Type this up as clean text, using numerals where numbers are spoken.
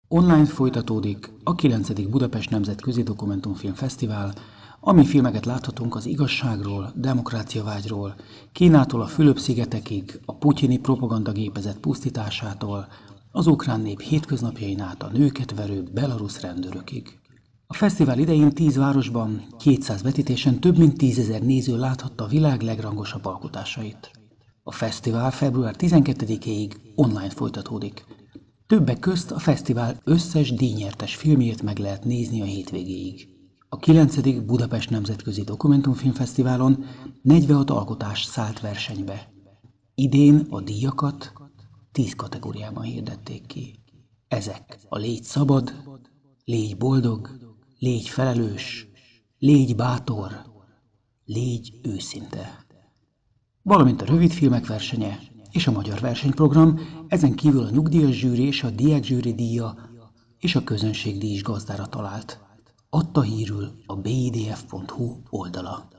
Online folytatódik a 9. Budapest Nemzetközi Dokumentumfilm Fesztivál, ami filmeket láthatunk az igazságról, demokráciavágyról, Kínától a Fülöp-szigetekig, a putyini propagandagépezet pusztításától, az ukrán nép hétköznapjain át a nőket verő belarusz rendőrökig. A fesztivál idején 10 városban, 200 vetítésen több mint 10 000 néző láthatta a világ legrangosabb alkotásait. A fesztivál február 12-ig online folytatódik. Többek közt a fesztivál összes díjnyertes filmjét meg lehet nézni a hétvégéig. A 9. Budapest Nemzetközi Dokumentumfilmfesztiválon 46 alkotás szállt versenybe. Idén a díjakat 10 kategóriában hirdették ki. Ezek a Légy szabad, Légy boldog, Légy felelős, Légy bátor, Légy őszinte. Valamint a rövidfilmek versenye és a magyar versenyprogram, ezen kívül a nyugdíjas zsűri és a diákzsűri díja és a közönségdíj is gazdára talált. Adta hírül a bidf.hu oldala.